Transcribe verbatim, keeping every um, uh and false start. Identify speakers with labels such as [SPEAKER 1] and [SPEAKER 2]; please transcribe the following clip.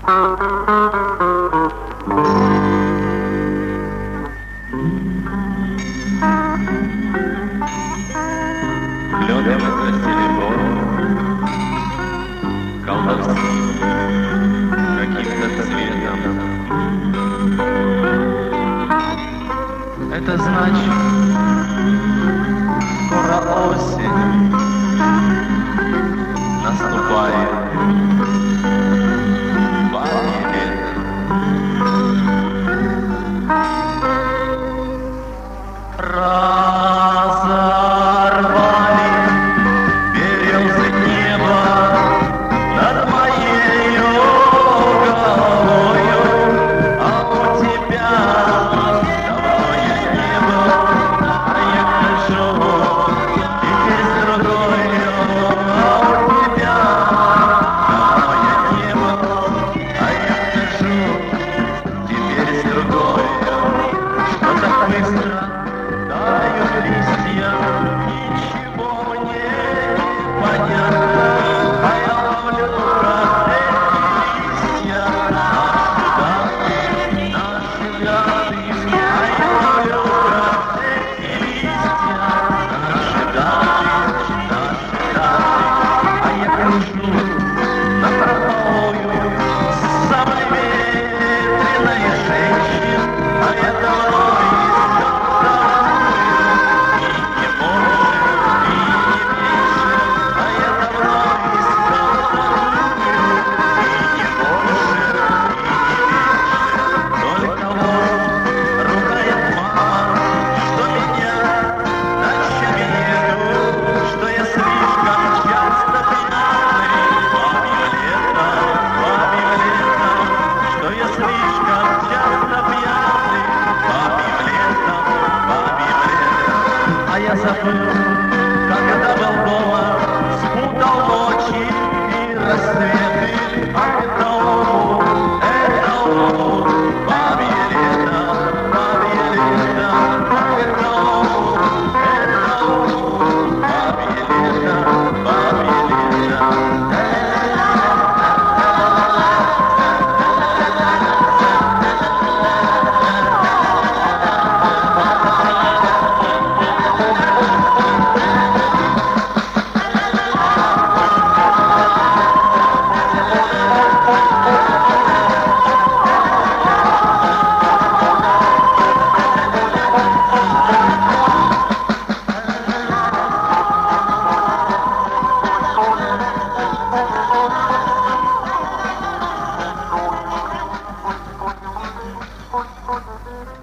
[SPEAKER 1] Клёны выкрасили гору колдовским каким-то цветом. Это значит, скоро осень наступает.
[SPEAKER 2] Я забыл, когда был дома, спутал ночи и рассветы, а это он, это он, бабье лето, бабье лето, а это он, это он, бабье лето, бабье лето.
[SPEAKER 3] Thank you.